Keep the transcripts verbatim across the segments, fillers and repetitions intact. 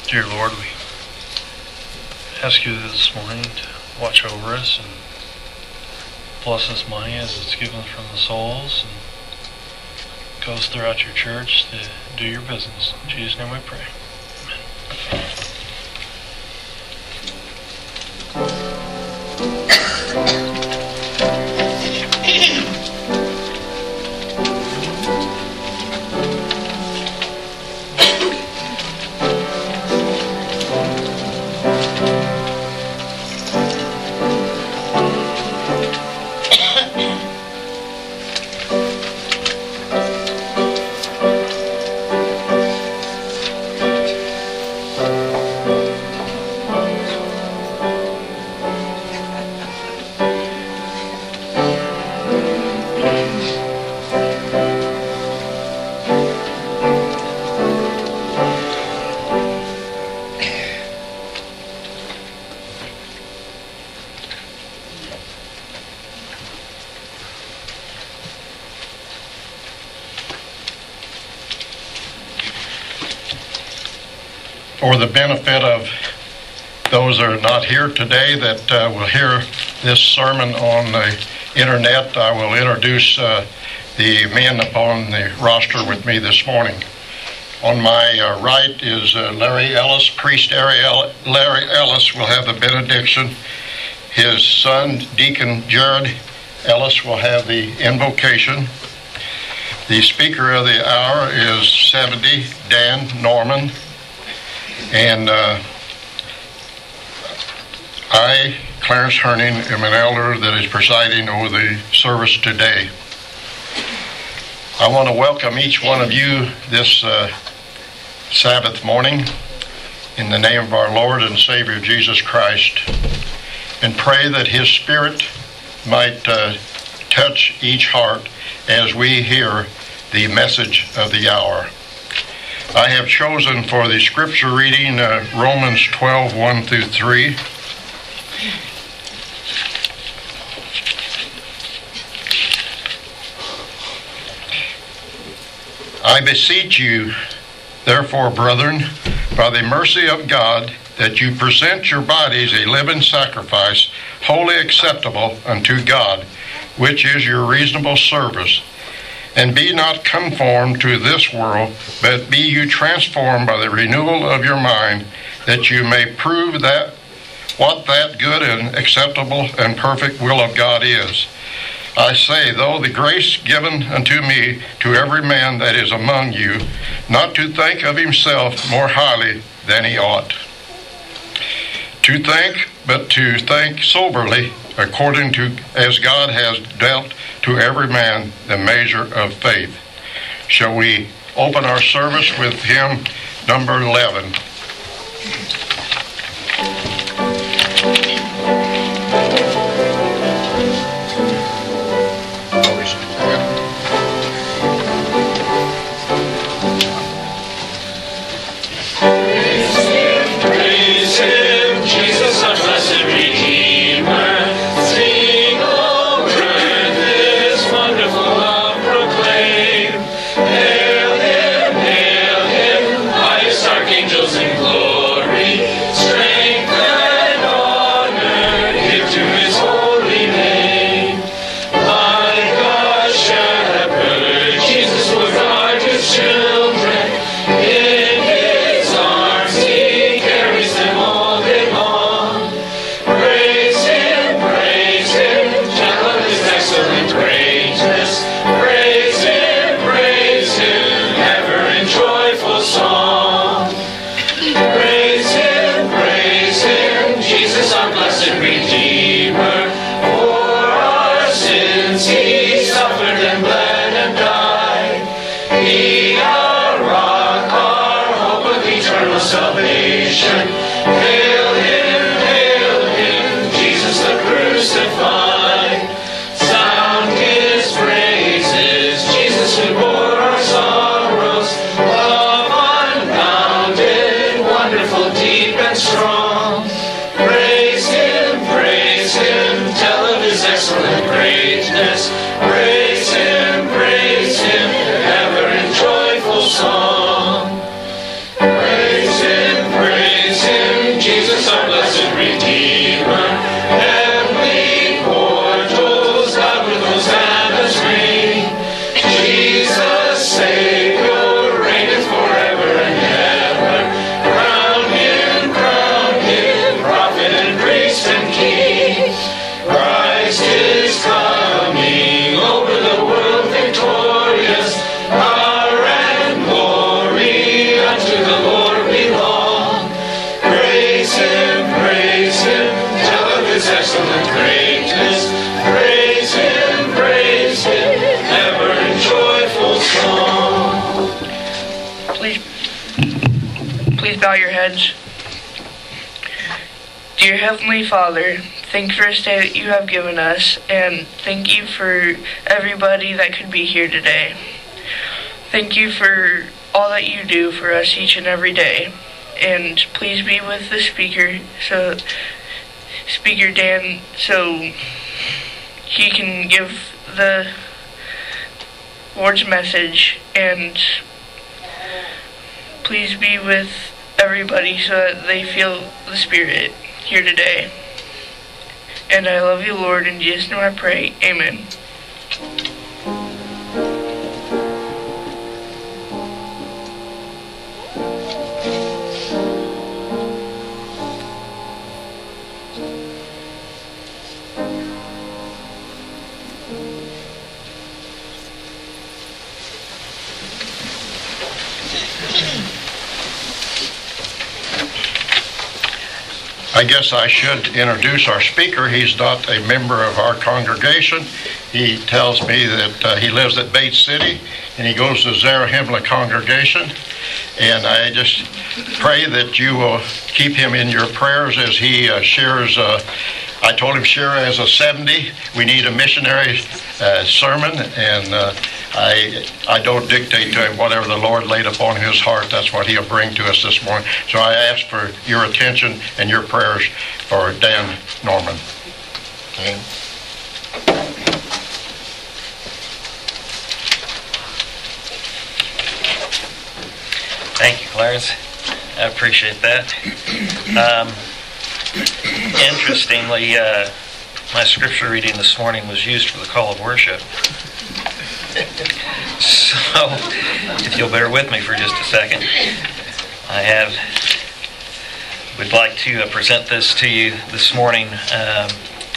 Dear Lord, we ask you this morning to watch over us and bless this money as it's given from the souls and goes throughout your church to do your business. In Jesus' name we pray. Amen. For the benefit of those that are not here today that uh, will hear this sermon on the internet, I will introduce uh, the men upon the roster with me this morning. On my uh, right is uh, Larry Ellis. Priest Larry Ellis will have the benediction. His son, Deacon Jared Ellis, will have the invocation. The speaker of the hour is seventy, Dan Norman. And uh, I, Clarence Herning, am an elder that is presiding over the service today. I want to welcome each one of you this uh, Sabbath morning in the name of our Lord and Savior Jesus Christ, and pray that His Spirit might uh, touch each heart as we hear the message of the hour. I have chosen for the scripture reading uh, Romans twelve, one through three. I beseech you, therefore, brethren, by the mercy of God, that you present your bodies a living sacrifice, wholly acceptable unto God, which is your reasonable service. And be not conformed to this world, but be you transformed by the renewal of your mind, that you may prove that what that good and acceptable and perfect will of God is. I say, though the grace given unto me to every man that is among you, not to think of himself more highly than he ought. To think, but to think soberly, according to as God has dealt to every man the measure of faith. Shall we open our service with hymn number eleven? Angels in glory. bow your heads. Dear Heavenly Father, thank you for this day that you have given us, and thank you for everybody that could be here today. Thank you for all that you do for us each and every day. And please be with the speaker, so Speaker Dan, so he can give the Lord's message, and please be with everybody so that they feel the Spirit here today. And I love you, Lord. In Jesus' name I pray. Amen. I guess I should introduce our speaker. He's not a member of our congregation. He tells me that uh, he lives at Bates City and he goes to Zarahemla congregation. And I just pray that you will keep him in your prayers as he uh, shares. Uh, I told him share as a seventy. We need a missionary uh, sermon, and uh, I I don't dictate to him. Whatever the Lord laid upon his heart, that's what he'll bring to us this morning. So I ask for your attention and your prayers for Dan Norman. Okay. Thank you, Clarence. I appreciate that. Um, interestingly, uh, my scripture reading this morning was used for the call of worship. So, if you'll bear with me for just a second, I have would like to uh, present this to you this morning um,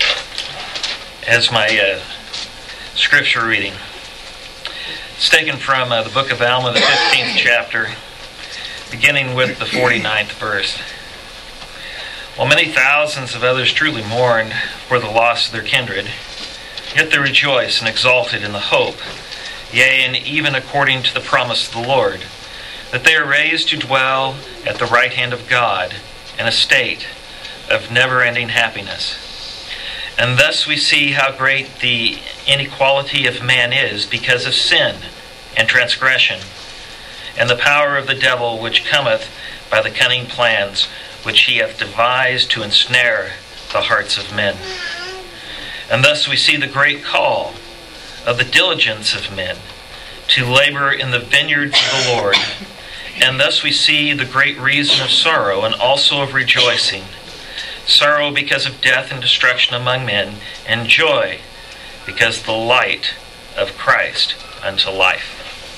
as my uh, scripture reading. It's taken from uh, the book of Alma, the fifteenth chapter, beginning with the forty-ninth verse. While many thousands of others truly mourned for the loss of their kindred, yet they rejoice and exulted in the hope, yea, and even according to the promise of the Lord, that they are raised to dwell at the right hand of God in a state of never-ending happiness. And thus we see how great the inequality of man is because of sin and transgression, and the power of the devil which cometh by the cunning plans which he hath devised to ensnare the hearts of men. And thus we see the great call of the diligence of men to labor in the vineyards of the Lord. And thus we see the great reason of sorrow and also of rejoicing. Sorrow because of death and destruction among men, and joy because of the light of Christ unto life.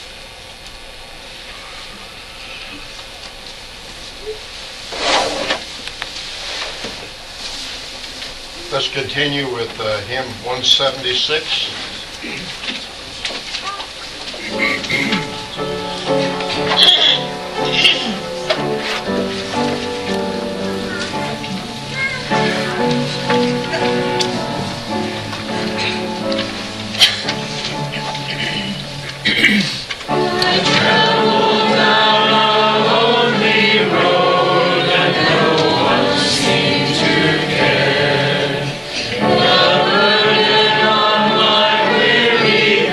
Let's continue with uh, hymn one seventy-six. The burden on my weary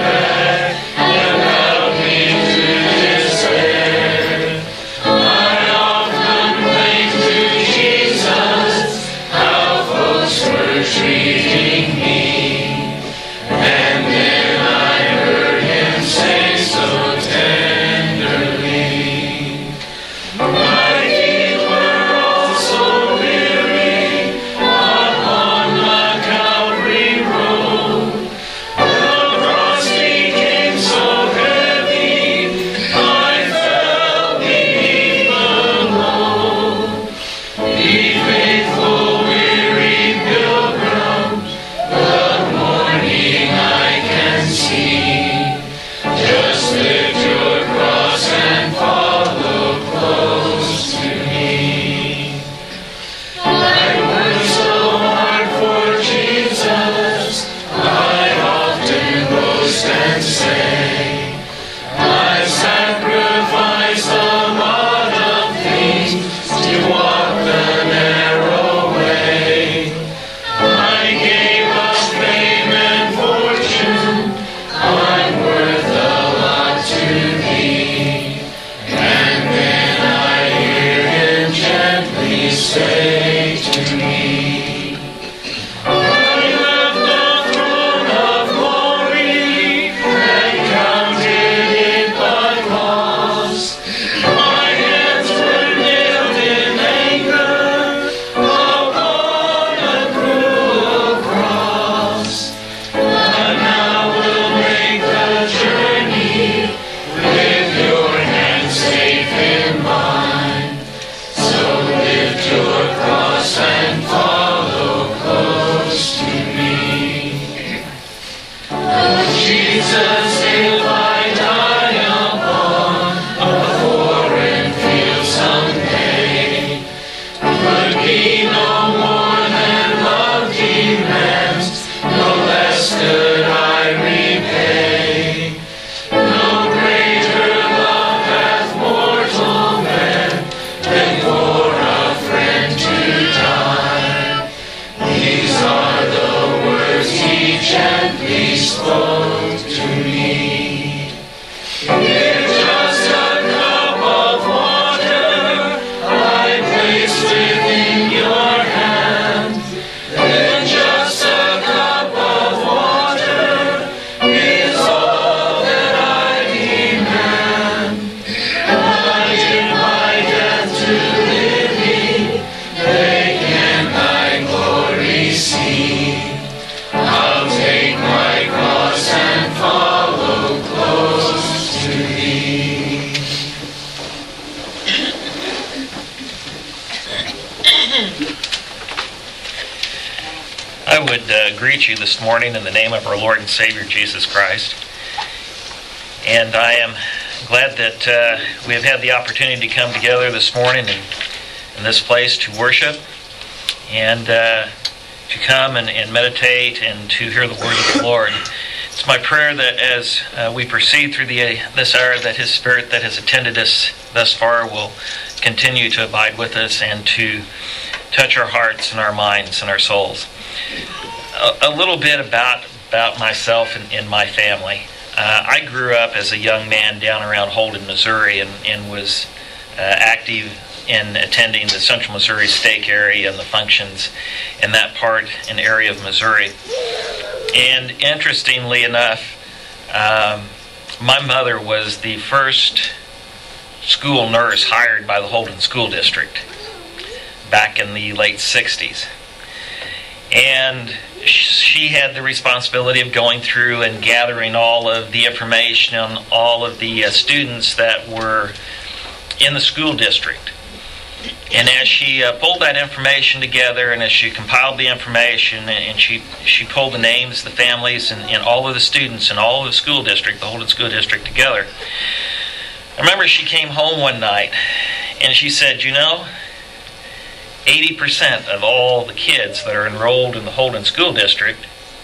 greet you this morning in the name of our Lord and Savior, Jesus Christ. And I am glad that uh, we have had the opportunity to come together this morning in, in this place to worship and uh, to come and, and meditate and to hear the word of the Lord. It's my prayer that as uh, we proceed through the, uh, this hour, that His Spirit that has attended us thus far will continue to abide with us and to touch our hearts and our minds and our souls. A, a little bit about, about myself and, and my family. Uh, I grew up as a young man down around Holden, Missouri, and, and was uh, active in attending the Central Missouri Stake area and the functions in that part and area of Missouri. And interestingly enough, um, my mother was the first school nurse hired by the Holden School District back in the late sixties. And she had the responsibility of going through and gathering all of the information on all of the uh, students that were in the school district. And as she uh, pulled that information together, and as she compiled the information, and she she pulled the names, the families, and, and all of the students in all of the school district, the Holden School District together, I remember she came home one night, and she said, you know, eighty percent of all the kids that are enrolled in the Holden School District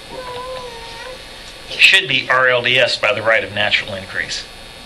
should be R L D S by the right of natural increase.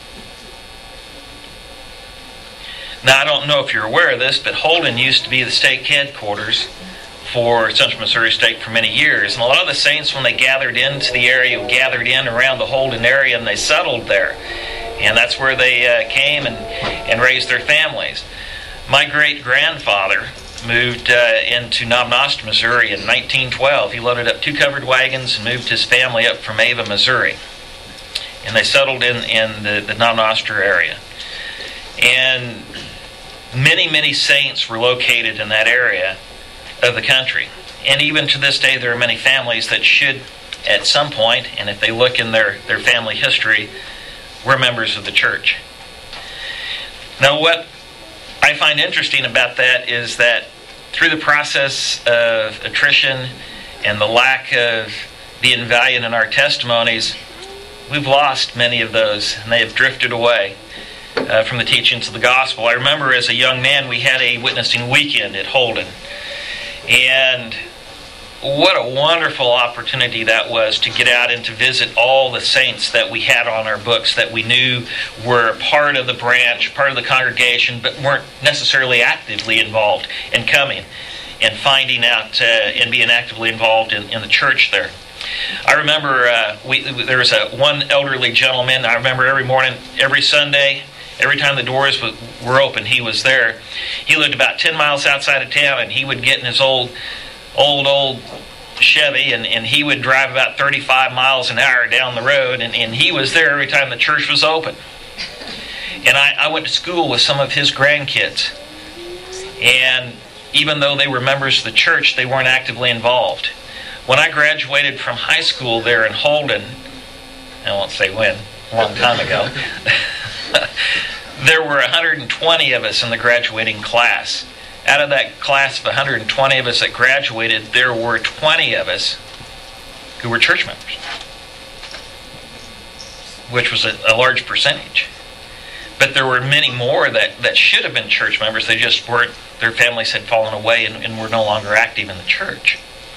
Now, I don't know if you're aware of this, but Holden used to be the stake headquarters for Central Missouri Stake for many years. And a lot of the saints, when they gathered into the area, gathered in around the Holden area, and they settled there. And that's where they uh, came and, and raised their families. My great-grandfather moved uh, into Nomnoster, Missouri in nineteen twelve. He loaded up two covered wagons and moved his family up from Ava, Missouri. And they settled in, in the, the Nomnoster area. And many, many saints were located in that area of the country. And even to this day, there are many families that should, at some point, and if they look in their, their family history, were members of the church. Now, what I find interesting about that is that through the process of attrition and the lack of being valiant in our testimonies, we've lost many of those, and they have drifted away uh, from the teachings of the gospel. I remember as a young man, we had a witnessing weekend at Holden, and what a wonderful opportunity that was to get out and to visit all the saints that we had on our books that we knew were part of the branch, part of the congregation, but weren't necessarily actively involved in coming and finding out uh, and being actively involved in, in the church there. I remember uh, we, there was a one elderly gentleman. I remember every morning, every Sunday, every time the doors were open, he was there. He lived about ten miles outside of town, and he would get in his old old, old Chevy, and, and he would drive about thirty-five miles an hour down the road, and, and he was there every time the church was open. And I, I went to school with some of his grandkids. And even though they were members of the church, they weren't actively involved. When I graduated from high school there in Holden, I won't say when, a long time ago, there were one hundred twenty of us in the graduating class. Out of that class of one hundred twenty of us that graduated, there were twenty of us who were church members, which was a, a large percentage. But there were many more that, that should have been church members. They just weren't, their families had fallen away and, and were no longer active in the church.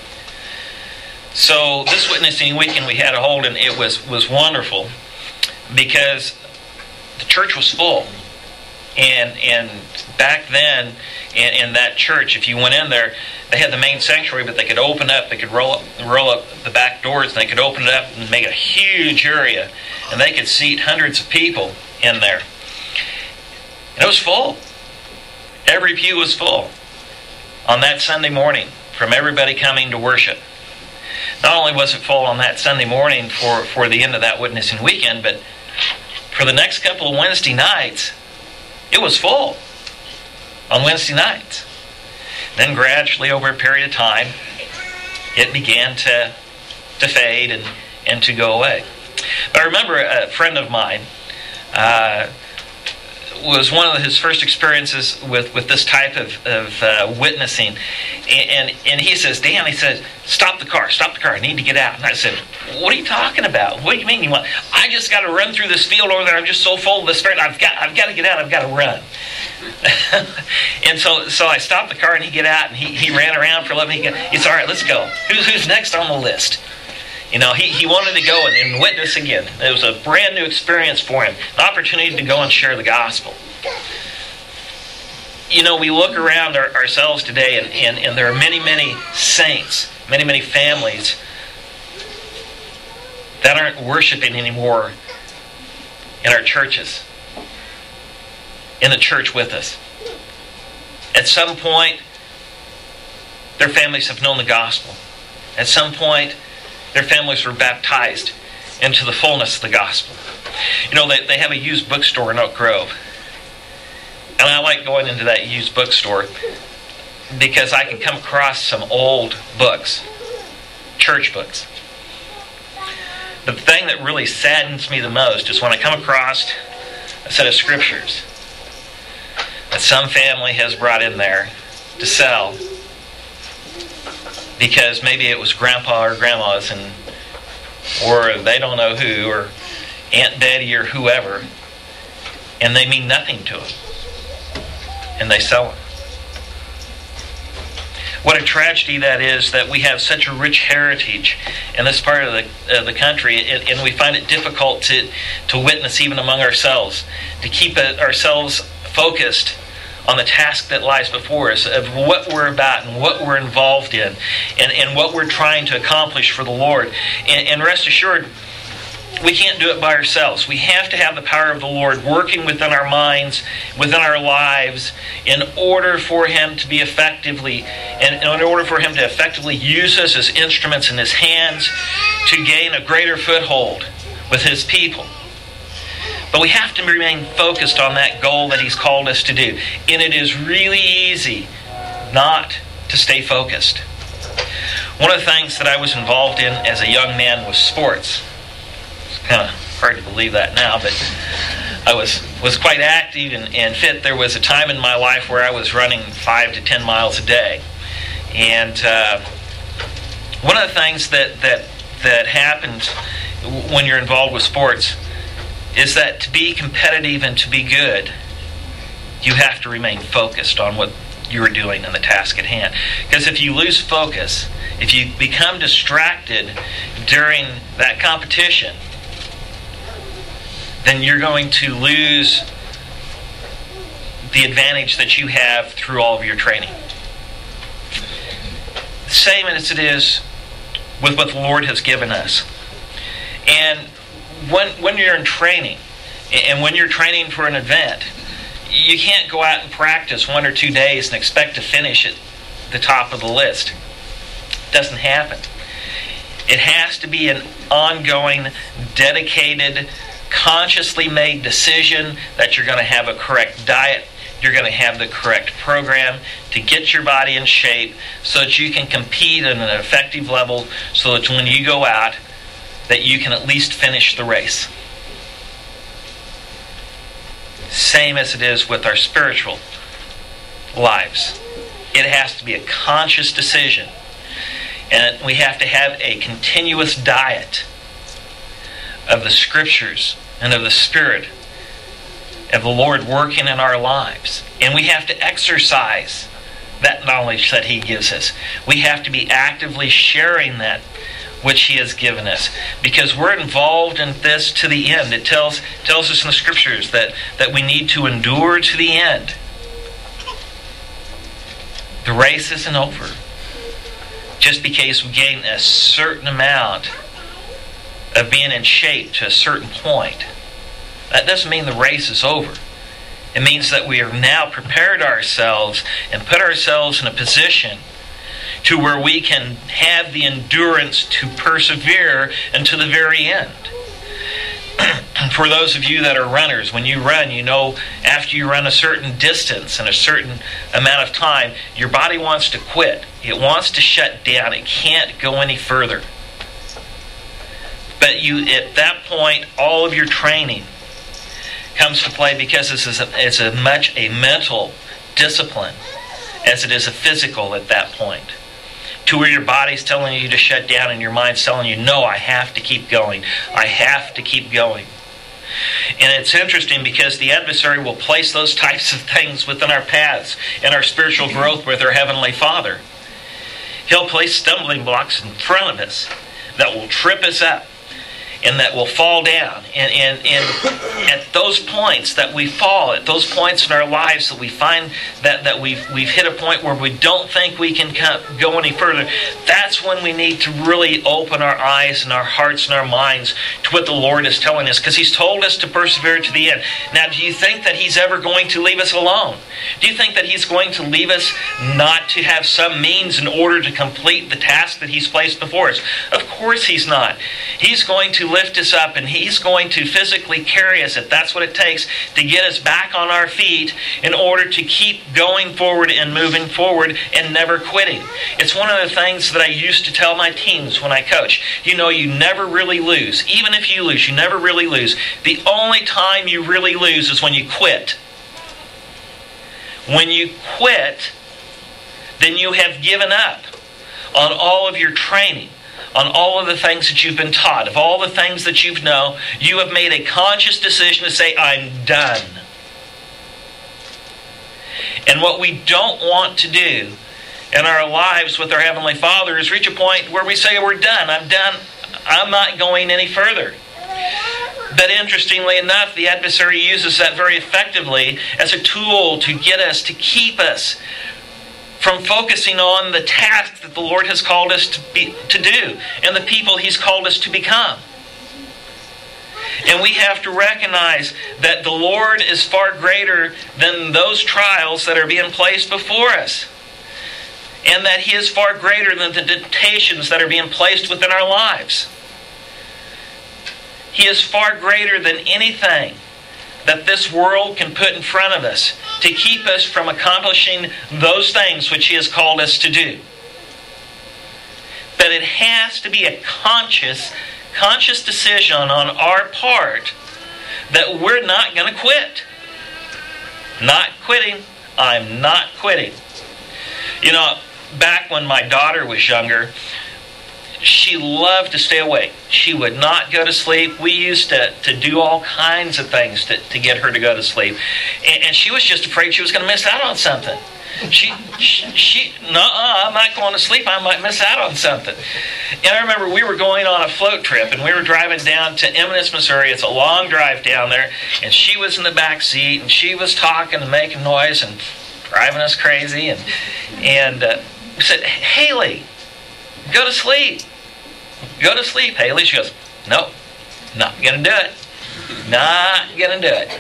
So this witnessing weekend we had at Holden, it was, was wonderful because the church was full. And and back then, in, in that church, if you went in there, they had the main sanctuary, but they could open up, they could roll up, roll up the back doors, and they could open it up and make a huge area, and they could seat hundreds of people in there. And it was full. Every pew was full on that Sunday morning from everybody coming to worship. Not only was it full on that Sunday morning for, for the end of that witnessing weekend, but for the next couple of Wednesday nights, it was full on Wednesday nights. Then gradually, over a period of time, it began to to fade and, and to go away. But I remember a friend of mine, uh, was one of his first experiences with, with this type of, of uh, witnessing. And, and and he says, Dan, he says, stop the car, stop the car, I need to get out. And I said, what are you talking about? What do you mean you want? I just got to run through this field over there. I'm just so full of the Spirit. I've got I've got to get out. I've got to run. And so so I stopped the car and he get out and he, he ran around for a little bit. He got, it's all right, let's go. Who's who's next on the list? You know, he, he wanted to go and, and witness again. It was a brand new experience for him. An opportunity to go and share the gospel. You know, we look around our, ourselves today and, and, and there are many, many saints, many, many families that aren't worshiping anymore in our churches, in the church with us. At some point, their families have known the gospel. At some point, their families were baptized into the fullness of the gospel. You know, they, they have a used bookstore in Oak Grove. And I like going into that used bookstore because I can come across some old books, church books. But the thing that really saddens me the most is when I come across a set of scriptures that some family has brought in there to sell because maybe it was grandpa or grandma's, and or they don't know who, or Aunt Daddy or whoever, and they mean nothing to them, and they sell them. What a tragedy that is, that we have such a rich heritage in this part of the uh, the country, and, and we find it difficult to to witness even among ourselves, to keep it, ourselves focused on the task that lies before us, of what we're about and what we're involved in, and, and what we're trying to accomplish for the Lord. And, and rest assured, we can't do it by ourselves. We have to have the power of the Lord working within our minds, within our lives, in order for Him to be effectively, and in order for Him to effectively use us as instruments in His hands to gain a greater foothold with His people. But we have to remain focused on that goal that He's called us to do. And it is really easy not to stay focused. One of the things that I was involved in as a young man was sports. It's kind of hard to believe that now, but I was, was quite active and, and fit. There was a time in my life where I was running five to ten miles a day. And uh, one of the things that, that, that happens when you're involved with sports is that to be competitive and to be good, you have to remain focused on what you're doing and the task at hand. Because if you lose focus, if you become distracted during that competition, then you're going to lose the advantage that you have through all of your training. The same as it is with what the Lord has given us. And When when you're in training, and when you're training for an event, you can't go out and practice one or two days and expect to finish at the top of the list. It doesn't happen. It has to be an ongoing, dedicated, consciously made decision that you're going to have a correct diet, you're going to have the correct program to get your body in shape so that you can compete at an effective level, so that when you go out, that you can at least finish the race. Same as it is with our spiritual lives. It has to be a conscious decision. And we have to have a continuous diet of the Scriptures and of the Spirit of the Lord working in our lives. And we have to exercise that knowledge that He gives us. We have to be actively sharing that which He has given us, because we're involved in this to the end. It tells tells us in the Scriptures that, that we need to endure to the end. The race isn't over just because we gain a certain amount of being in shape to a certain point. That doesn't mean the race is over. It means that we have now prepared ourselves and put ourselves in a position to where we can have the endurance to persevere until the very end. For those of you that are runners, when you run, you know after you run a certain distance and a certain amount of time, your body wants to quit. It wants to shut down. It can't go any further. But you, at that point, all of your training comes to play because it's as it's as much a mental discipline as it is a physical at that point. To where your body's telling you to shut down and your mind's telling you, no, I have to keep going. I have to keep going. And it's interesting because the adversary will place those types of things within our paths in our spiritual growth with our Heavenly Father. He'll place stumbling blocks in front of us that will trip us up and that will fall down. And, and, and at those points that we fall, at those points in our lives that we find that, that we've, we've hit a point where we don't think we can go any further, that's when we need to really open our eyes and our hearts and our minds to what the Lord is telling us. Because He's told us to persevere to the end. Now, do you think that He's ever going to leave us alone? Do you think that He's going to leave us not to have some means in order to complete the task that He's placed before us? Of course He's not. He's going to lift us up and He's going to physically carry us if that's what it takes to get us back on our feet in order to keep going forward and moving forward and never quitting. It's one of the things that I used to tell my teams when I coach. You know, you never really lose. Even if you lose, you never really lose. The only time you really lose is when you quit. When you quit, then you have given up on all of your training, on all of the things that you've been taught, of all the things that you know. You have made a conscious decision to say, I'm done. And what we don't want to do in our lives with our Heavenly Father is reach a point where we say, we're done, I'm done, I'm not going any further. But interestingly enough, the adversary uses that very effectively as a tool to get us, to keep us from focusing on the task that the Lord has called us to be, to do and the people He's called us to become. And we have to recognize that the Lord is far greater than those trials that are being placed before us. And that He is far greater than the temptations that are being placed within our lives. He is far greater than anything that this world can put in front of us to keep us from accomplishing those things which He has called us to do. But it has to be a conscious, conscious decision on our part that we're not going to quit. Not quitting. I'm not quitting. You know, back when my daughter was younger, she loved to stay awake. She would not go to sleep. We used to, to do all kinds of things to, to get her to go to sleep. And, and she was just afraid she was going to miss out on something. She, she, she nuh-uh, I'm not going to sleep. I might miss out on something. And I remember we were going on a float trip, and we were driving down to Eminence, Missouri. It's a long drive down there. And she was in the back seat, and she was talking and making noise and driving us crazy. And, and uh, we said, Haley, go to sleep. Go to sleep, Haley. She goes, nope, not going to do it. Not going to do it.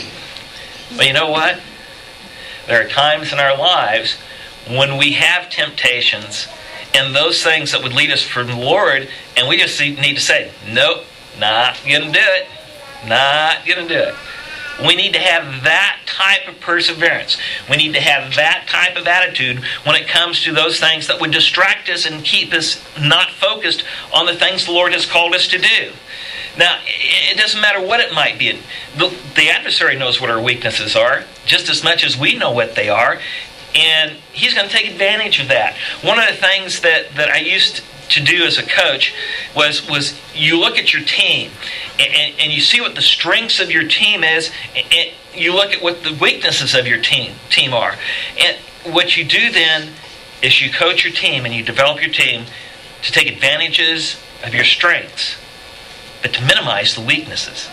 But you know what? There are times in our lives when we have temptations and those things that would lead us from the Lord, and we just need to say, nope, not going to do it. Not going to do it. We need to have that type of perseverance. We need to have that type of attitude when it comes to those things that would distract us and keep us not focused on the things the Lord has called us to do. Now, it doesn't matter what it might be. The, the adversary knows what our weaknesses are, just as much as we know what they are, and he's going to take advantage of that. One of the things that, that I used to do as a coach was, was you look at your team, and, and, and you see what the strengths of your team is, and you look at what the weaknesses of your team, team are. And what you do then is you coach your team and you develop your team to take advantages of your strengths, but to minimize the weaknesses.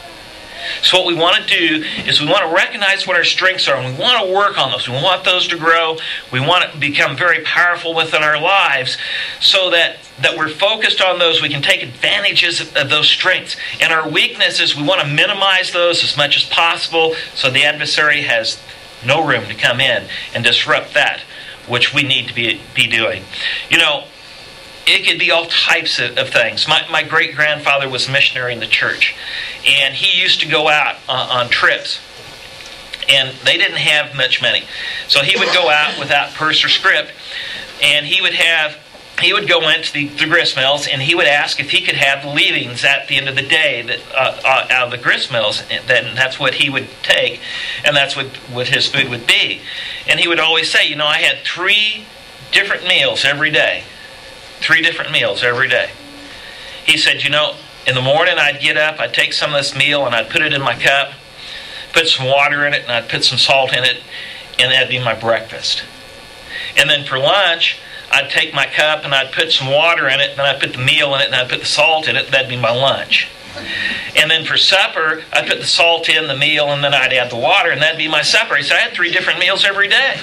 So what we want to do is we want to recognize what our strengths are, and we want to work on those. We want those to grow. We want to become very powerful within our lives so that, that we're focused on those. We can take advantages of, of those strengths. And our weaknesses, we want to minimize those as much as possible so the adversary has no room to come in and disrupt that which we need to be, be doing. You know, it could be all types of, of things. My, my great-grandfather was a missionary in the church, and he used to go out uh, on trips, and they didn't have much money. So he would go out without purse or script, and he would have he would go into the, the grist mills, and he would ask if he could have the leavings at the end of the day that uh, uh, out of the grist mills. Then that's what he would take, and that's what, what his food would be. And he would always say, you know, I had three different meals every day. Three different meals every day. He said, you know, in the morning I'd get up, I'd take some of this meal, and I'd put it in my cup, put some water in it, and I'd put some salt in it, and that'd be my breakfast. And then for lunch, I'd take my cup and I'd put some water in it, and then I'd put the meal in it, and I'd put the salt in it, and that'd be my lunch. And then for supper, I'd put the salt in, the meal, and then I'd add the water, and that'd be my supper. He said, I had three different meals every day.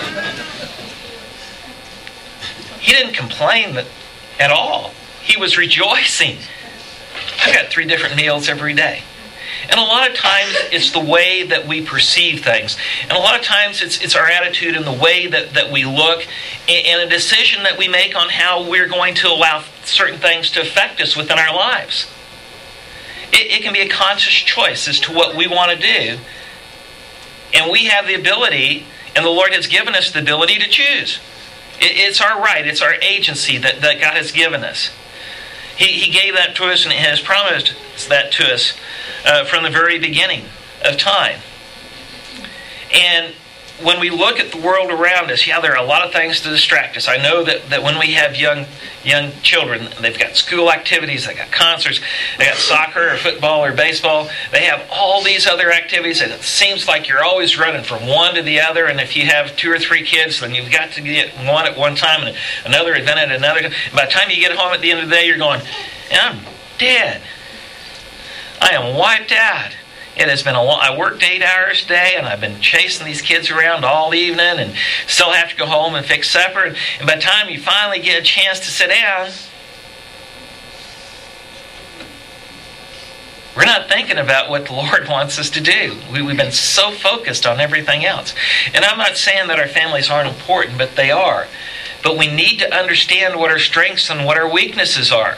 He didn't complain at all. He was rejoicing. I've got three different meals every day. And a lot of times it's the way that we perceive things. And a lot of times it's it's our attitude and the way that, that we look and, and a decision that we make on how we're going to allow certain things to affect us within our lives. It, it can be a conscious choice as to what we want to do. And we have the ability, and the Lord has given us the ability to choose. It, it's our right, it's our agency that, that God has given us. He, he gave that to us, and He has promised that to us uh, from the very beginning of time. And when we look at the world around us, yeah, there are a lot of things to distract us. I know that, that when we have young young children, they've got school activities, they've got concerts, they've got soccer or football or baseball. They have all these other activities, and it seems like you're always running from one to the other. And if you have two or three kids, then you've got to get one at one time and another event at another. And by the time you get home at the end of the day, you're going, I'm dead. I am wiped out. It has been a long, I worked eight hours a day, and I've been chasing these kids around all evening, and still have to go home and fix supper. And by the time you finally get a chance to sit down, we're not thinking about what the Lord wants us to do. We, we've been so focused on everything else. And I'm not saying that our families aren't important, but they are. But we need to understand what our strengths and what our weaknesses are.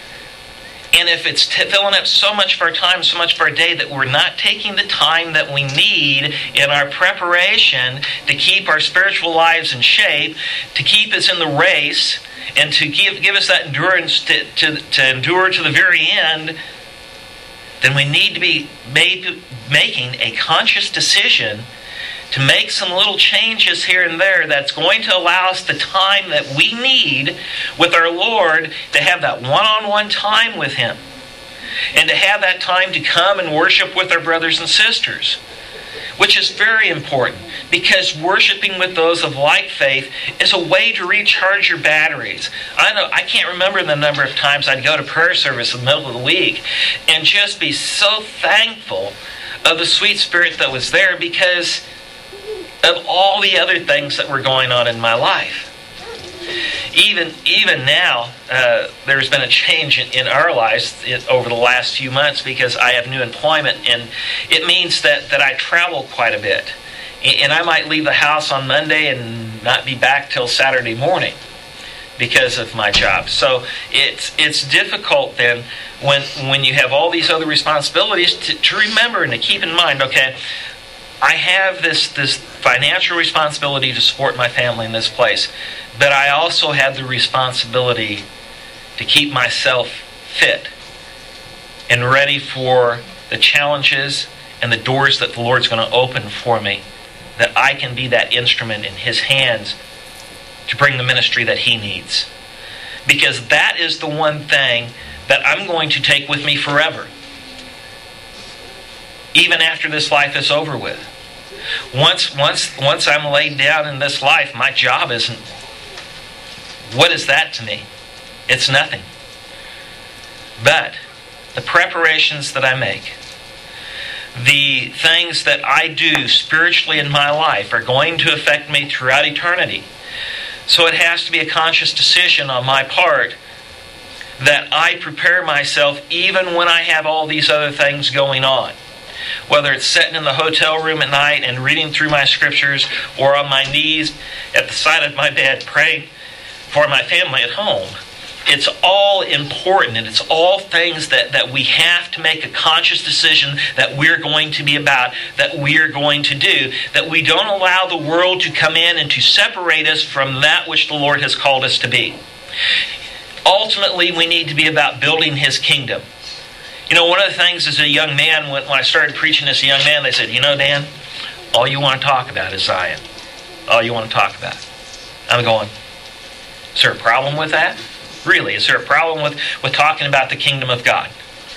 And if it's t- filling up so much of our time, so much of our day, that we're not taking the time that we need in our preparation to keep our spiritual lives in shape, to keep us in the race, and to give, give us that endurance to, to, to endure to the very end, then we need to be made, making a conscious decision to make some little changes here and there that's going to allow us the time that we need with our Lord to have that one-on-one time with Him. And to have that time to come and worship with our brothers and sisters. Which is very important, because worshiping with those of like faith is a way to recharge your batteries. I know I can't remember the number of times I'd go to prayer service in the middle of the week and just be so thankful of the sweet spirit that was there, because of all the other things that were going on in my life. Even even now, uh, there's been a change in, in our lives over the last few months, because I have new employment, and it means that, that I travel quite a bit. And I might leave the house on Monday and not be back till Saturday morning because of my job. So it's it's difficult then when when you have all these other responsibilities to, to remember and to keep in mind, okay, I have this, this financial responsibility to support my family in this place, but I also have the responsibility to keep myself fit and ready for the challenges and the doors that the Lord's going to open for me, that I can be that instrument in His hands to bring the ministry that He needs. Because that is the one thing that I'm going to take with me forever. Even after this life is over with. Once once, once I'm laid down in this life, my job isn't... What is that to me? It's nothing. But the preparations that I make, the things that I do spiritually in my life are going to affect me throughout eternity. So it has to be a conscious decision on my part that I prepare myself even when I have all these other things going on. Whether it's sitting in the hotel room at night and reading through my scriptures, or on my knees at the side of my bed praying for my family at home. It's all important, and it's all things that, that we have to make a conscious decision that we're going to be about, that we're going to do, that we don't allow the world to come in and to separate us from that which the Lord has called us to be. Ultimately, we need to be about building His kingdom. You know, one of the things as a young man, when, when I started preaching as a young man, they said, you know, Dan, all you want to talk about is Zion. All you want to talk about. I'm going, is there a problem with that? Really, is there a problem with, with talking about the kingdom of God?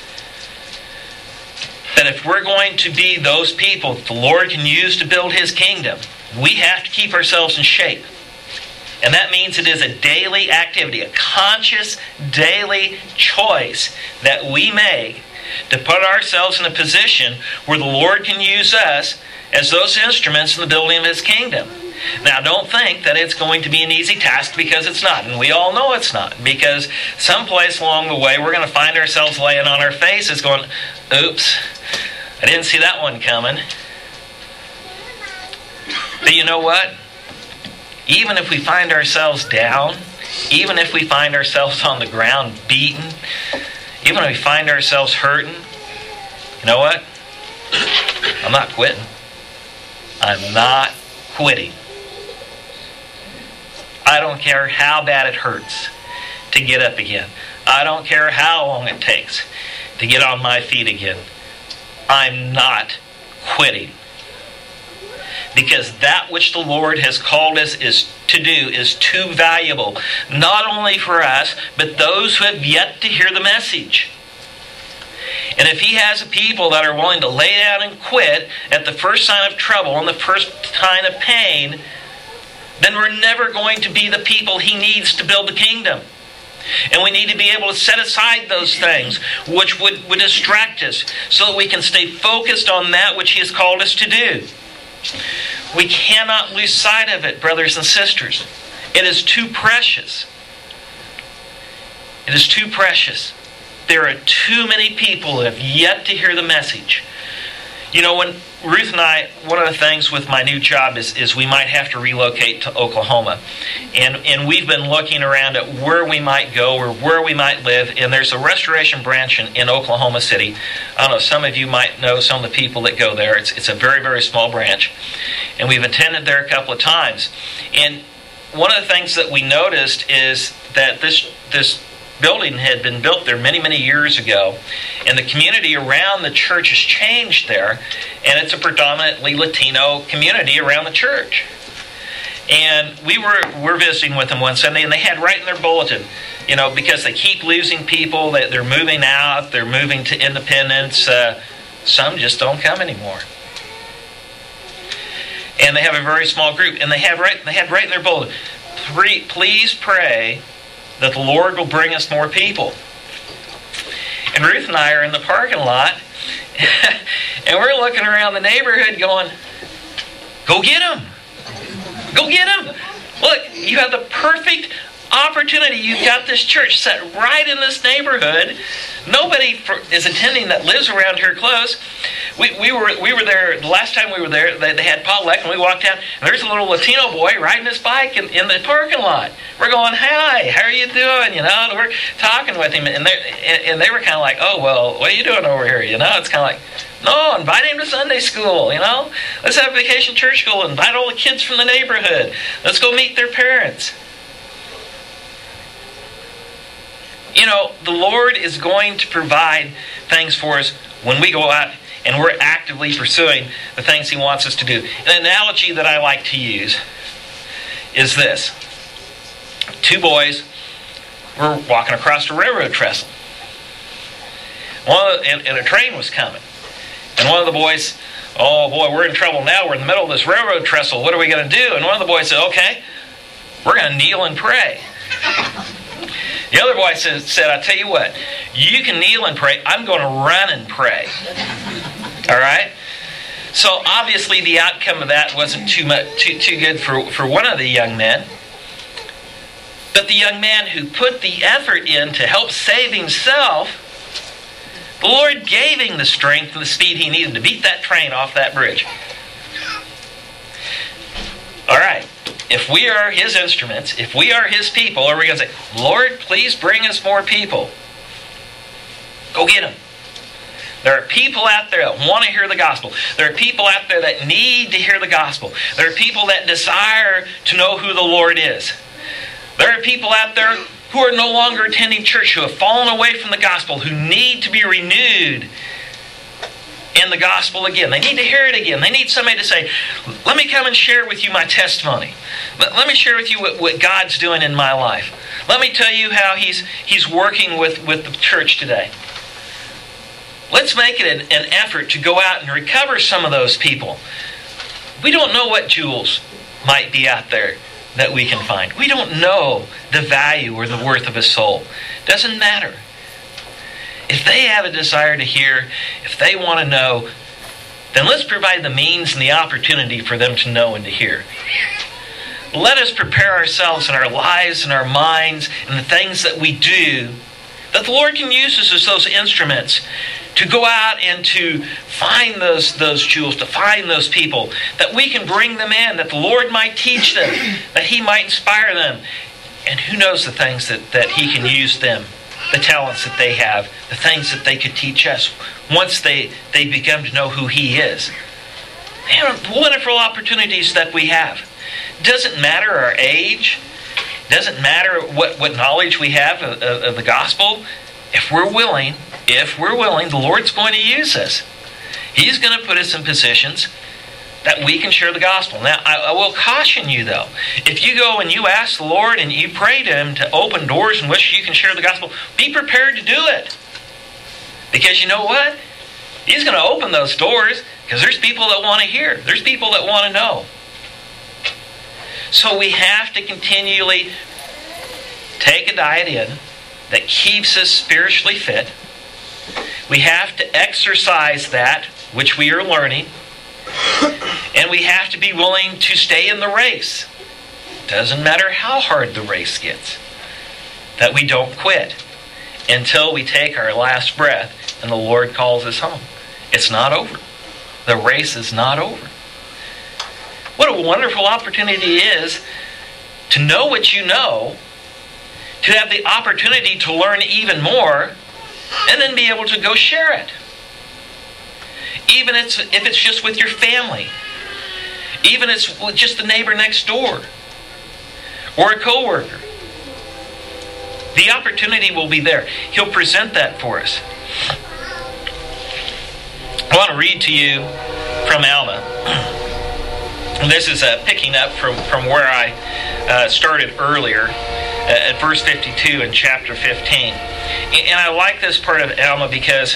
That if we're going to be those people that the Lord can use to build His kingdom, we have to keep ourselves in shape. And that means it is a daily activity, a conscious daily choice that we make to put ourselves in a position where the Lord can use us as those instruments in the building of His kingdom. Now, don't think that it's going to be an easy task, because it's not. And we all know it's not. Because someplace along the way, we're going to find ourselves laying on our faces going, oops, I didn't see that one coming. But you know what? Even if we find ourselves down, even if we find ourselves on the ground beaten, even if we find ourselves hurting, you know what? I'm not quitting. I'm not quitting. I don't care how bad it hurts to get up again. I don't care how long it takes to get on my feet again. I'm not quitting. Because that which the Lord has called us is to do is too valuable, not only for us, but those who have yet to hear the message. And if He has a people that are willing to lay down and quit at the first sign of trouble and the first sign of pain, then we're never going to be the people He needs to build the kingdom. And we need to be able to set aside those things which would, would distract us so that we can stay focused on that which He has called us to do. We cannot lose sight of it, brothers and sisters. It is too precious. It is too precious. There are too many people that have yet to hear the message. You know, when Ruth and I, one of the things with my new job is, is we might have to relocate to Oklahoma. And, and we've been looking around at where we might go or where we might live. And there's a Restoration branch in, in Oklahoma City. I don't know, some of you might know some of the people that go there. It's, it's a very, very small branch. And we've attended there a couple of times. And one of the things that we noticed is that this this building had been built there many, many years ago. And the community around the church has changed there. And it's a predominantly Latino community around the church. And we were we're visiting with them one Sunday, and they had right in their bulletin, you know, because they keep losing people, that they're moving out, they're moving to Independence. Uh, some just don't come anymore. And they have a very small group. And they have right they had right in their bulletin, please pray that the Lord will bring us more people. And Ruth and I are in the parking lot, and we're looking around the neighborhood going, go get them. Go get them. Look, you have the perfect opportunity. You've got this church set right in this neighborhood. Nobody for, is attending that lives around here close. We, we were we were there, the last time we were there, they, they had potluck, and we walked down, and there's a little Latino boy riding his bike in, in the parking lot. We're going, hi, how are you doing? You know, and we're talking with him, and, and they were kind of like, oh, well, what are you doing over here? You know, it's kind of like, no, invite him to Sunday school, you know. Let's have vacation church school, invite all the kids from the neighborhood. Let's go meet their parents. You know, the Lord is going to provide things for us when we go out and we're actively pursuing the things He wants us to do. An analogy that I like to use is this. Two boys were walking across a railroad trestle. One of the, and, and a train was coming. And one of the boys, oh boy, we're in trouble now. We're in the middle of this railroad trestle. What are we going to do? And one of the boys said, okay, we're going to kneel and pray. The other boy said, said, I tell you what, you can kneel and pray. I'm going to run and pray. All right? So obviously the outcome of that wasn't too much, too, too good for, for one of the young men. But the young man who put the effort in to help save himself, the Lord gave him the strength and the speed he needed to beat that train off that bridge. All right. If we are His instruments, if we are His people, are we going to say, Lord, please bring us more people? Go get them. There are people out there that want to hear the gospel. There are people out there that need to hear the gospel. There are people that desire to know who the Lord is. There are people out there who are no longer attending church, who have fallen away from the gospel, who need to be renewed in the gospel again. They need to hear it again. They need somebody to say, let me come and share with you my testimony. Let, let me share with you what, what God's doing in my life. Let me tell you how He's He's working with, with the church today. Let's make it an, an effort to go out and recover some of those people. We don't know what jewels might be out there that we can find. We don't know the value or the worth of a soul. Doesn't matter. If they have a desire to hear, if they want to know, then let's provide the means and the opportunity for them to know and to hear. Let us prepare ourselves in our lives and our minds and the things that we do, that the Lord can use us as those instruments to go out and to find those, those jewels, to find those people, that we can bring them in, that the Lord might teach them, that He might inspire them. And who knows the things that, that He can use them, the talents that they have, the things that they could teach us once they, they become to know who He is. Man, wonderful opportunities that we have. Doesn't matter our age. Doesn't matter what, what knowledge we have of, of, of the gospel. If we're willing, if we're willing, the Lord's going to use us. He's going to put us in positions that we can share the gospel. Now, I, I will caution you, though. If you go and you ask the Lord and you pray to Him to open doors in which you can share the gospel, be prepared to do it. Because you know what? He's going to open those doors because there's people that want to hear. There's people that want to know. So we have to continually take a diet in that keeps us spiritually fit. We have to exercise that which we are learning. And we have to be willing to stay in the race. Doesn't matter how hard the race gets. That we don't quit until we take our last breath and the Lord calls us home. It's not over. The race is not over. What a wonderful opportunity it is to know what you know, to have the opportunity to learn even more, and then be able to go share it. Even if it's just with your family. Even if it's with just the neighbor next door. Or a coworker. The opportunity will be there. He'll present that for us. I want to read to you from Alma. And this is uh, picking up from, from where I uh, started earlier uh, at verse fifty-two in chapter fifteen. And I like this part of Alma because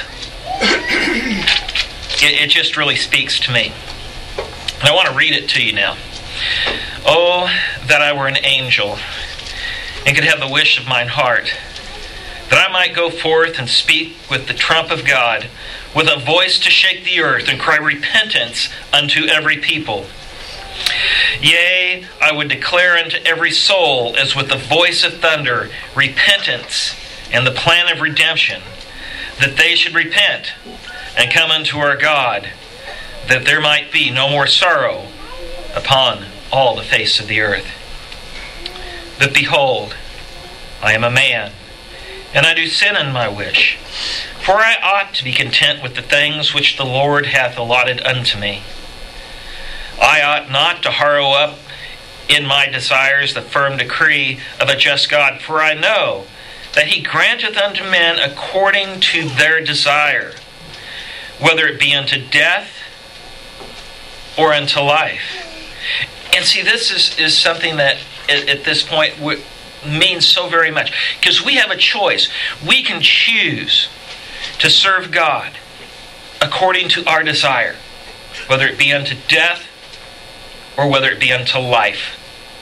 it, it just really speaks to me. And I want to read it to you now. Oh, that I were an angel and could have the wish of mine heart, that I might go forth and speak with the trump of God, with a voice to shake the earth and cry repentance unto every people. Yea, I would declare unto every soul, as with the voice of thunder, repentance and the plan of redemption, that they should repent and come unto our God, that there might be no more sorrow upon all the face of the earth. But behold, I am a man, and I do sin in my wish, for I ought to be content with the things which the Lord hath allotted unto me. I ought not to harrow up in my desires the firm decree of a just God, for I know that He granteth unto men according to their desire, whether it be unto death or unto life. And see, this is, is something that at, at this point means so very much, because we have a choice. We can choose to serve God according to our desire, whether it be unto death or whether it be unto life.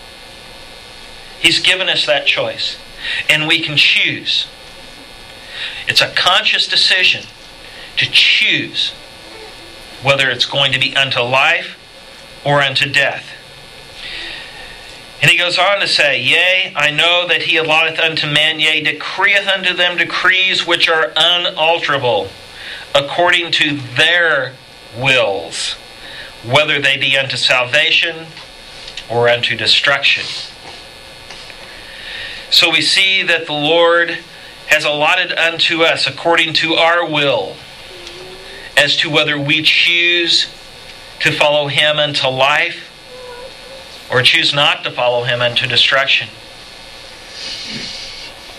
He's given us that choice, and we can choose. It's a conscious decision to choose whether it's going to be unto life or unto death. And he goes on to say, Yea, I know that He allotteth unto men, yea, decreeth unto them decrees which are unalterable, according to their wills, whether they be unto salvation or unto destruction. So we see that the Lord has allotted unto us according to our will, as to whether we choose to follow Him unto life or choose not to follow Him unto destruction.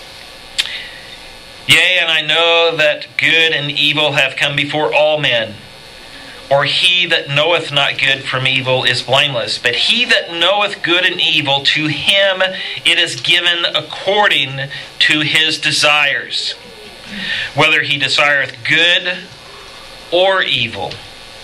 Yea, and I know that good and evil have come before all men. Or he that knoweth not good from evil is blameless. But he that knoweth good and evil, to him it is given according to his desires, whether he desireth good or evil,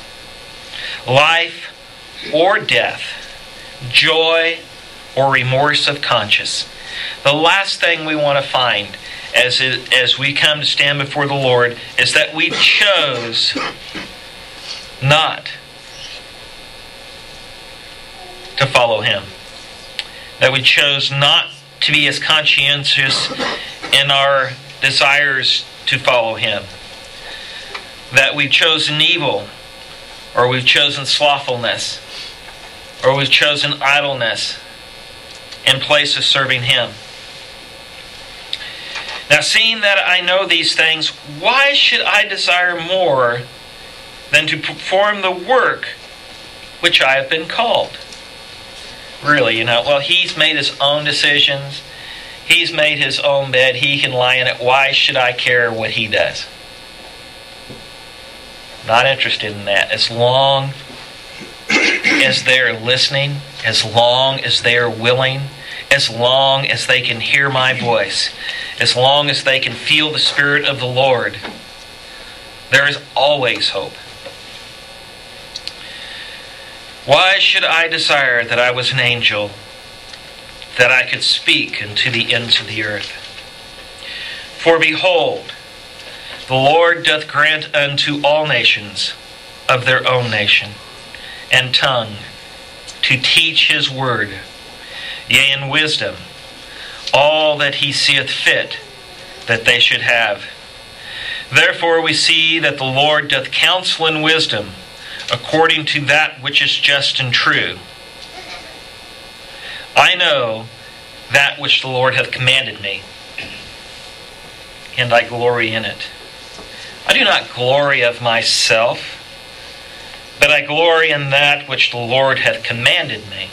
life or death, joy or remorse of conscience. The last thing we want to find as it, as we come to stand before the Lord is that we chose not to follow Him. That we chose not to be as conscientious in our desires to follow Him. That we've chosen evil, or we've chosen slothfulness, or we've chosen idleness in place of serving Him. Now, seeing that I know these things, why should I desire more than to perform the work which I have been called? Really, you know, well, He's made His own decisions. He's made His own bed. He can lie in it. Why should I care what He does? Not interested in that. As long as they're listening, as long as they're willing, as long as they can hear my voice, as long as they can feel the Spirit of the Lord, there is always hope. Why should I desire that I was an angel, that I could speak unto the ends of the earth? For behold, the Lord doth grant unto all nations of their own nation and tongue to teach His word, yea, in wisdom, all that He seeth fit that they should have. Therefore we see that the Lord doth counsel in wisdom, according to that which is just and true. I know that which the Lord hath commanded me, and I glory in it. I do not glory of myself, but I glory in that which the Lord hath commanded me.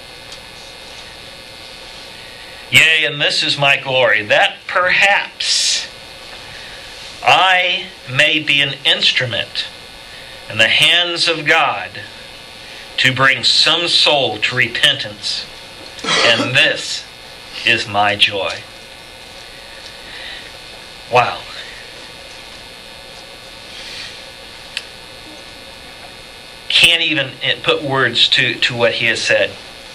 Yea, and this is my glory, that perhaps I may be an instrument in the hands of God to bring some soul to repentance. And this is my joy. Wow. Can't even put words to, to what he has said.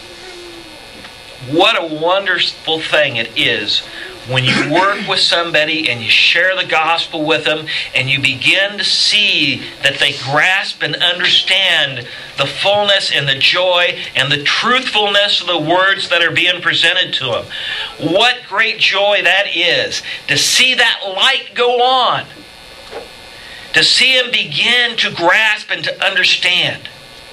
What a wonderful thing it is when you work with somebody and you share the gospel with them and you begin to see that they grasp and understand the fullness and the joy and the truthfulness of the words that are being presented to them. What great joy that is to see that light go on. To see them begin to grasp and to understand.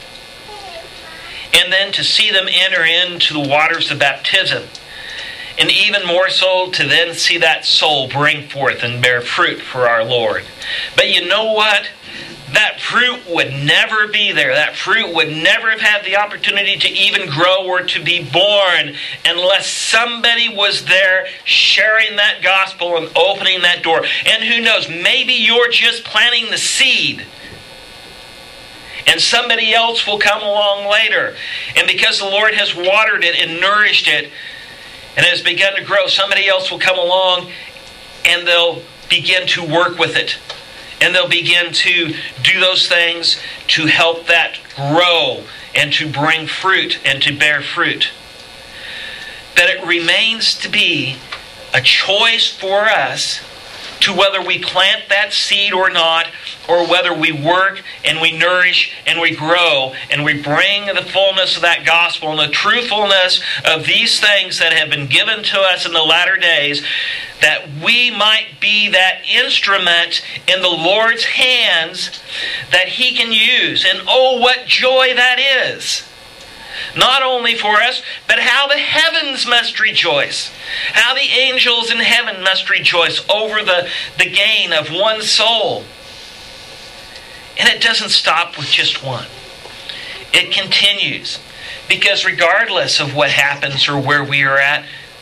And then to see them enter into the waters of baptism. And even more so to then see that soul bring forth and bear fruit for our Lord. But you know what? That fruit would never be there. That fruit would never have had the opportunity to even grow or to be born unless somebody was there sharing that gospel and opening that door. And who knows, maybe you're just planting the seed. And somebody else will come along later. And because the Lord has watered it and nourished it and has begun to grow, somebody else will come along and they'll begin to work with it. And they'll begin to do those things to help that grow and to bring fruit and to bear fruit. That it remains to be a choice for us to whether we plant that seed or not, or whether we work and we nourish and we grow and we bring the fullness of that gospel and the truthfulness of these things that have been given to us in the latter days, that we might be that instrument in the Lord's hands that He can use. And oh, what joy that is! Not only for us, but how the heavens must rejoice. How the angels in heaven must rejoice over the, the gain of one soul. And it doesn't stop with just one. It continues. Because regardless of what happens or where we are at,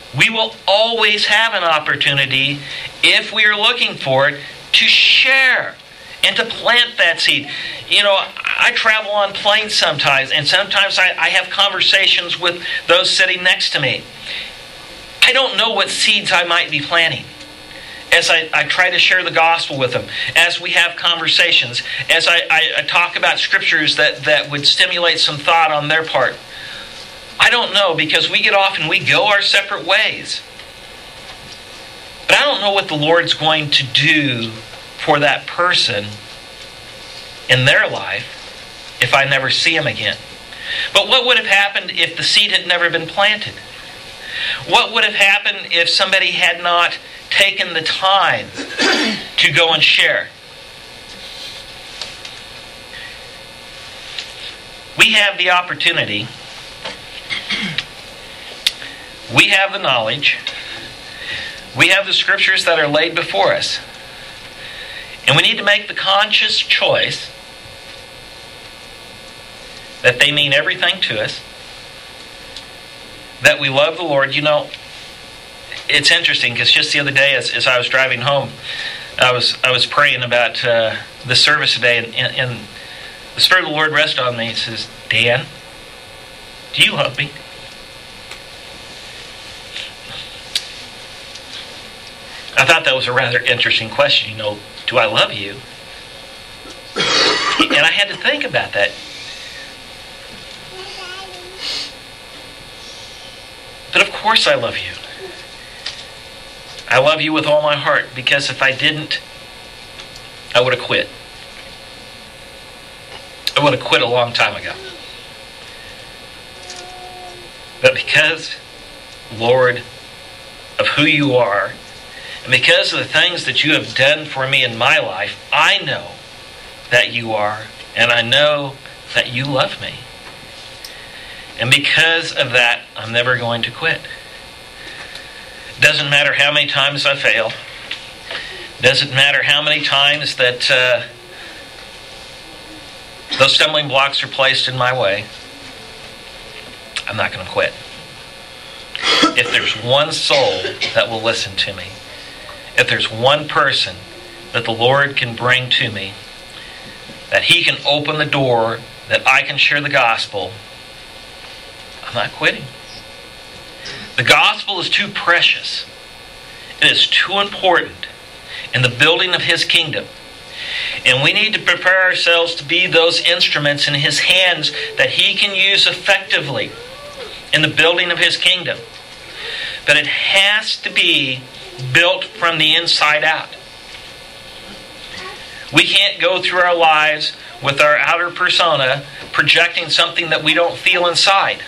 We will always have an opportunity, if we are looking for it, to share and to plant that seed. You know, I travel on planes sometimes, and sometimes I, I have conversations with those sitting next to me. I don't know what seeds I might be planting. As I, I try to share the gospel with them, as we have conversations, as I, I, I talk about scriptures that, that would stimulate some thought on their part. I don't know, because we get off and we go our separate ways. But I don't know what the Lord's going to do for that person in their life if I never see him again. But what would have happened if the seed had never been planted? What would have happened if somebody had not taken the time to go and share? We have the opportunity. We have the knowledge. We have the scriptures that are laid before us. And we need to make the conscious choice that they mean everything to us, that we love the Lord. You know, it's interesting, because just the other day as, as I was driving home, I was I was praying about uh, the service today, and, and, and the Spirit of the Lord rested on me and says, Dan, do you love me? I thought that was a rather interesting question. You know, do I love you? And I had to think about that. But of course I love you. I love you with all my heart, because if I didn't, I would have quit. I would have quit a long time ago. But because, Lord, of who you are, and because of the things that you have done for me in my life, I know that you are, and I know that you love me. And because of that, I'm never going to quit. Doesn't matter how many times I fail. Doesn't matter how many times that uh, those stumbling blocks are placed in my way. I'm not going to quit. If there's one soul that will listen to me, if there's one person that the Lord can bring to me, that He can open the door, that I can share the gospel, I'm not quitting. The gospel is too precious. It is too important in the building of His kingdom. And we need to prepare ourselves to be those instruments in His hands that He can use effectively in the building of His kingdom. But it has to be built from the inside out. We can't go through our lives with our outer persona projecting something that we don't feel inside.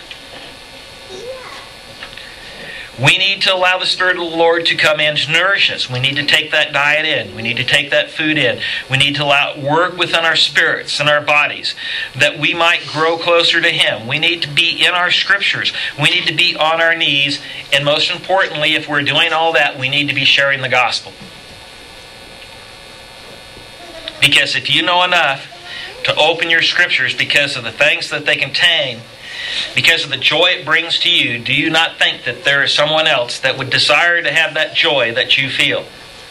We need to allow the Spirit of the Lord to come in to nourish us. We need to take that diet in. We need to take that food in. We need to allow it work within our spirits and our bodies, that we might grow closer to Him. We need to be in our scriptures. We need to be on our knees. And most importantly, if we're doing all that, we need to be sharing the gospel. Because if you know enough to open your scriptures because of the things that they contain, because of the joy it brings to you, do you not think that there is someone else that would desire to have that joy that you feel?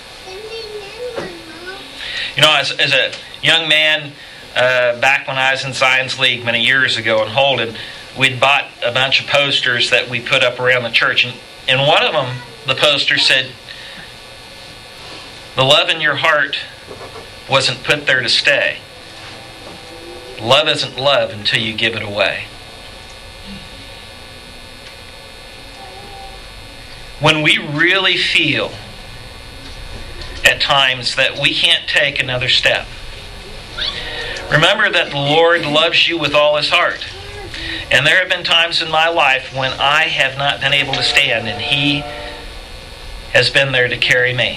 You know, as, as a young man, uh, back when I was in Zion's League many years ago in Holden, we'd bought a bunch of posters that we put up around the church. And, and one of them, the poster said, "The love in your heart wasn't put there to stay. Love isn't love until you give it away." When we really feel at times that we can't take another step, remember that the Lord loves you with all His heart. And there have been times in my life when I have not been able to stand, and He has been there to carry me.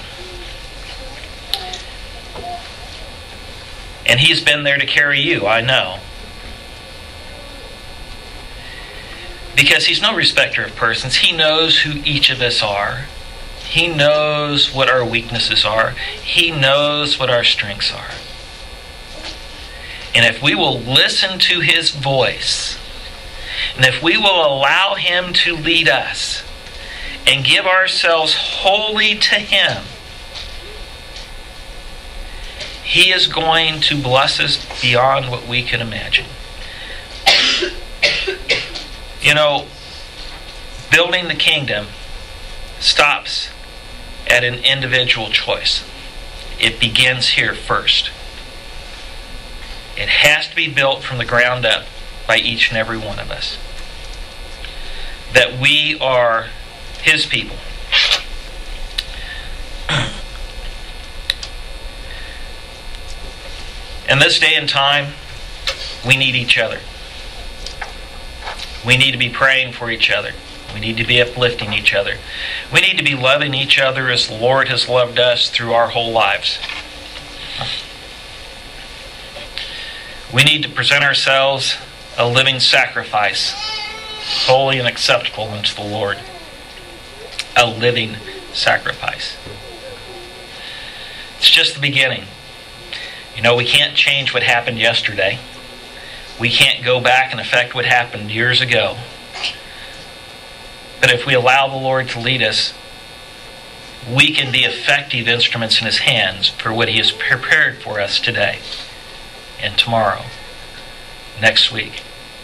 And He's been there to carry you, I know. Because He's no respecter of persons. He knows who each of us are. He knows what our weaknesses are. He knows what our strengths are. And if we will listen to His voice, and if we will allow Him to lead us, and give ourselves wholly to Him, He is going to bless us beyond what we can imagine. You know, building the kingdom stops at an individual choice. It begins here first. It has to be built from the ground up by each and every one of us. That we are His people. In this day and time, we need each other. We need to be praying for each other. We need to be uplifting each other. We need to be loving each other as the Lord has loved us through our whole lives. We need to present ourselves a living sacrifice, holy and acceptable unto the Lord. A living sacrifice. It's just the beginning. You know, we can't change what happened yesterday. We can't go back and affect what happened years ago. But if we allow the Lord to lead us, we can be effective instruments in His hands for what He has prepared for us today and tomorrow, next week.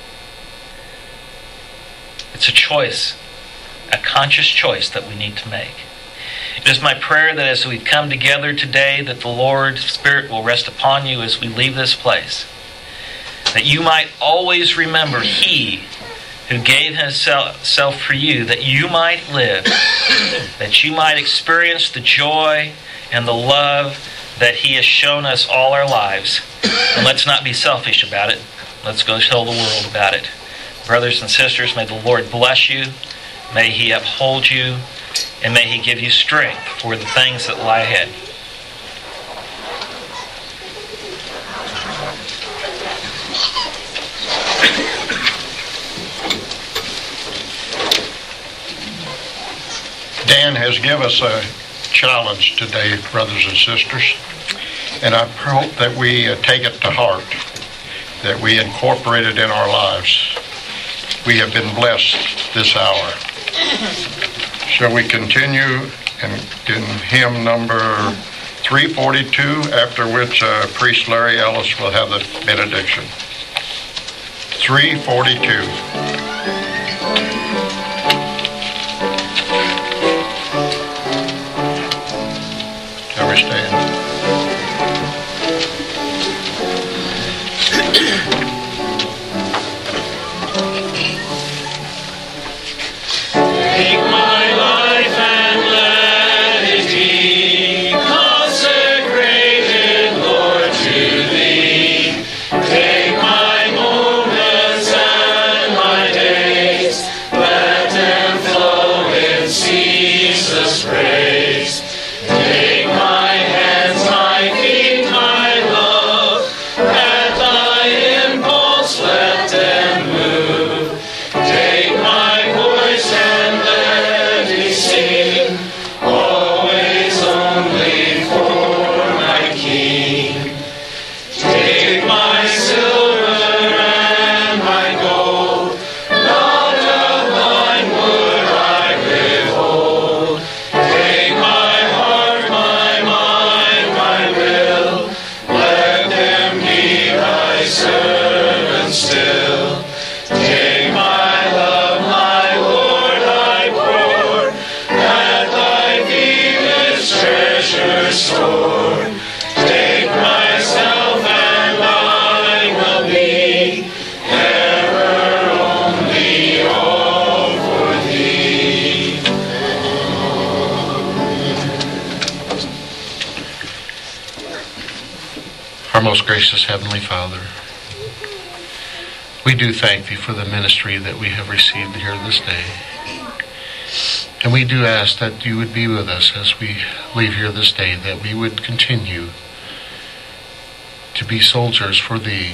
It's a choice, a conscious choice that we need to make. It is my prayer that as we come together today, that the Lord's Spirit will rest upon you as we leave this place. That you might always remember He who gave Himself for you, that you might live, that you might experience the joy and the love that He has shown us all our lives. And let's not be selfish about it. Let's go tell the world about it. Brothers and sisters, may the Lord bless you. May He uphold you. And may He give you strength for the things that lie ahead. Dan has given us a challenge today, brothers and sisters, and I hope that we uh, take it to heart, that we incorporate it in our lives. We have been blessed this hour. Shall we continue in, in hymn number three forty-two, after which uh, Priest Larry Ellis will have the benediction. three forty-two. Shall we stand? Our most gracious Heavenly Father, we do thank Thee for the ministry that we have received here this day. And we do ask that You would be with us as we leave here this day, that we would continue to be soldiers for Thee,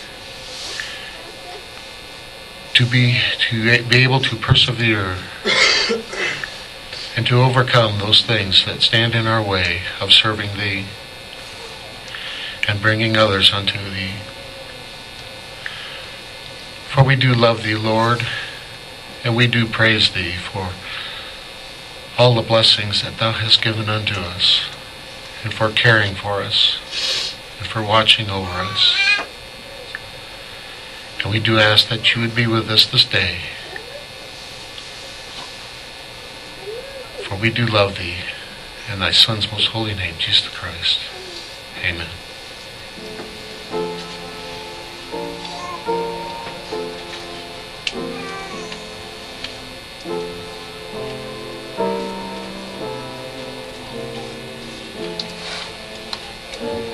to be, to be able to persevere and to overcome those things that stand in our way of serving Thee and bringing others unto Thee. For we do love Thee, Lord, and we do praise Thee for all the blessings that thou hast given unto us, and for caring for us, and for watching over us. And we do ask that you would be with us this day, for we do love thee, in thy Son's most holy name, Jesus Christ. Amen. Thank you.